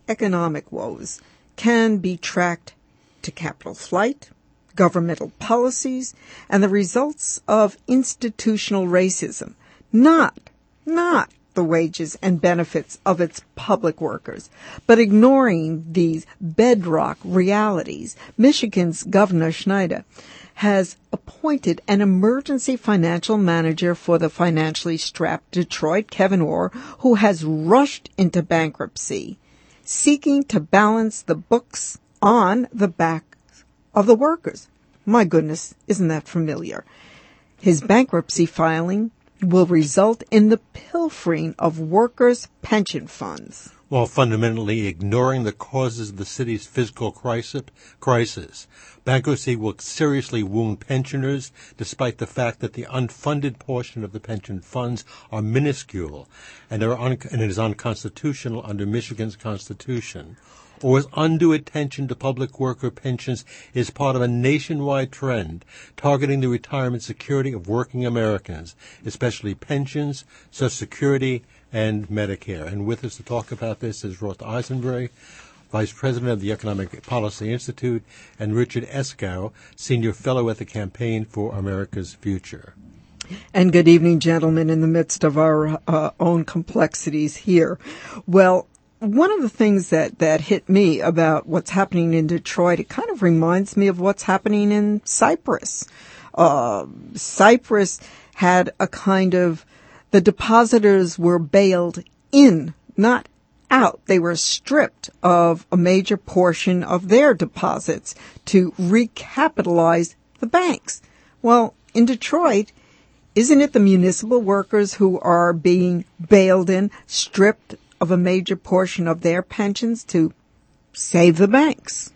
economic woes can be tracked to capital flight, governmental policies, and the results of institutional racism, not the wages and benefits of its public workers. But ignoring these bedrock realities, Michigan's Governor Schneider has appointed an emergency financial manager for the financially strapped Detroit, Kevin Orr, who has rushed into bankruptcy, seeking to balance the books on the back of the workers. My goodness, isn't that familiar? His bankruptcy filing will result in the pilfering of workers' pension funds, while fundamentally ignoring the causes of the city's fiscal crisis. Bankruptcy will seriously wound pensioners, despite the fact that the unfunded portion of the pension funds are minuscule and it is unconstitutional under Michigan's Constitution. Or as undue attention to public worker pensions is part of a nationwide trend targeting the retirement security of working Americans, especially pensions, Social Security, and Medicare. And with us to talk about this is Roth Eisenberg, Vice President of the Economic Policy Institute, and Richard Eskow, Senior Fellow at the Campaign for America's Future. And good evening, gentlemen, in the midst of our own complexities here. Well, one of the things that hit me about what's happening in Detroit, it kind of reminds me of what's happening in Cyprus. Cyprus had a kind of, the depositors were bailed in, not out. They were stripped of a major portion of their deposits to recapitalize the banks. Well, in Detroit, isn't it the municipal workers who are being bailed in, stripped of a major portion of their pensions to save the banks?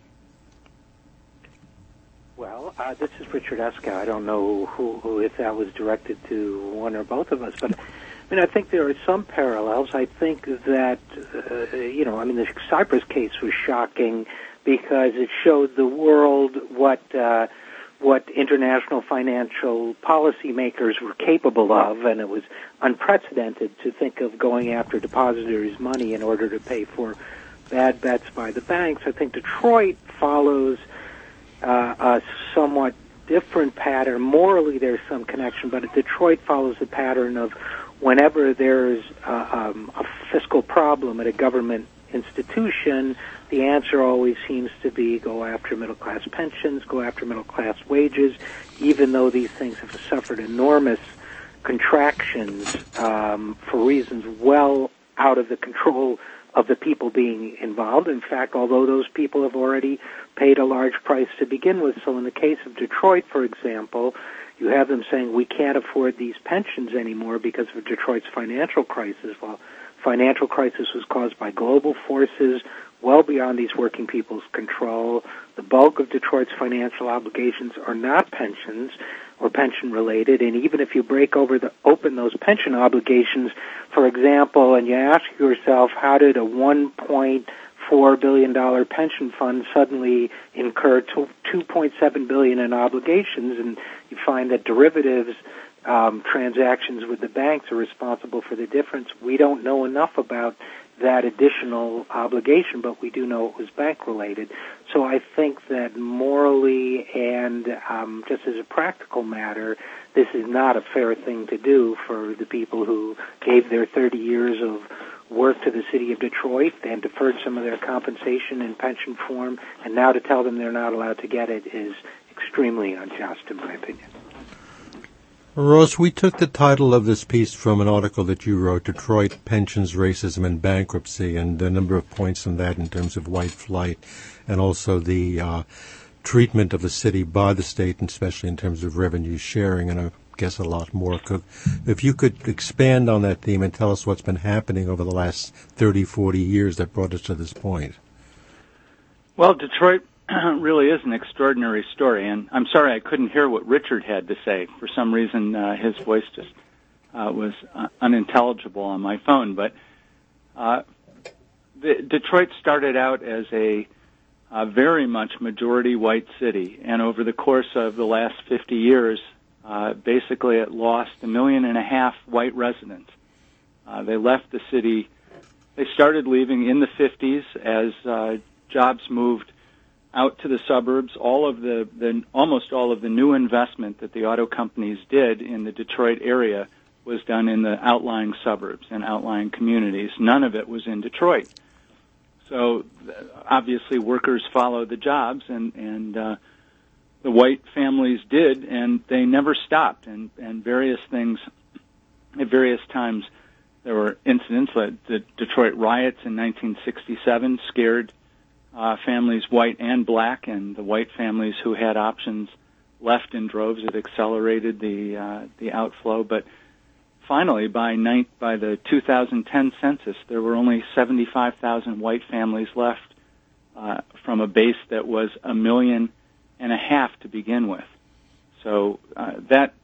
Well, this is Richard Eskow. I don't know who if that was directed to one or both of us, but I mean, I think there are some parallels. I think that, the Cyprus case was shocking because it showed the world what international financial policymakers were capable of, and it was unprecedented to think of going after depositors' money in order to pay for bad bets by the banks. I think Detroit follows a somewhat different pattern. Morally, there's some connection, but Detroit follows the pattern of whenever there's a fiscal problem at a government institution, the answer always seems to be go after middle-class pensions, go after middle-class wages, even though these things have suffered enormous contractions for reasons well out of the control of the people being involved. In fact, although those people have already paid a large price to begin with. So in the case of Detroit, for example, you have them saying we can't afford these pensions anymore because of Detroit's financial crisis. Well, financial crisis was caused by global forces well beyond these working people's control. The bulk of Detroit's financial obligations are not pensions or pension-related, and even if you break open those pension obligations, for example, and you ask yourself, how did a $1.4 billion pension fund suddenly incur $2.7 billion in obligations, and you find that derivatives transactions with the banks are responsible for the difference. We don't know enough about that additional obligation, but we do know it was bank-related. So I think that morally and just as a practical matter, this is not a fair thing to do for the people who gave their 30 years of work to the city of Detroit and deferred some of their compensation in pension form, and now to tell them they're not allowed to get it is extremely unjust, in my opinion. Ross, we took the title of this piece from an article that you wrote, Detroit Pensions, Racism, and Bankruptcy, and a number of points on that in terms of white flight and also the treatment of the city by the state, and especially in terms of revenue sharing, and I guess a lot more. If you could expand on that theme and tell us what's been happening over the last 30, 40 years that brought us to this point. Well, Detroit really is an extraordinary story, and I'm sorry I couldn't hear what Richard had to say. For some reason, his voice just was unintelligible on my phone. But Detroit started out as a very much majority white city, and over the course of the last 50 years, basically it lost 1.5 million white residents. They left the city They started leaving in the 50s as jobs moved out to the suburbs. Almost all of the new investment that the auto companies did in the Detroit area was done in the outlying suburbs and outlying communities. None of it was in Detroit. So obviously workers followed the jobs, and the white families did, and they never stopped. And various things, at various times, there were incidents like the Detroit riots in 1967 scared families, white and black, and the white families who had options left in droves. It accelerated the outflow. But finally, by the 2010 census, there were only 75,000 white families left from a base that was 1.5 million to begin with. So that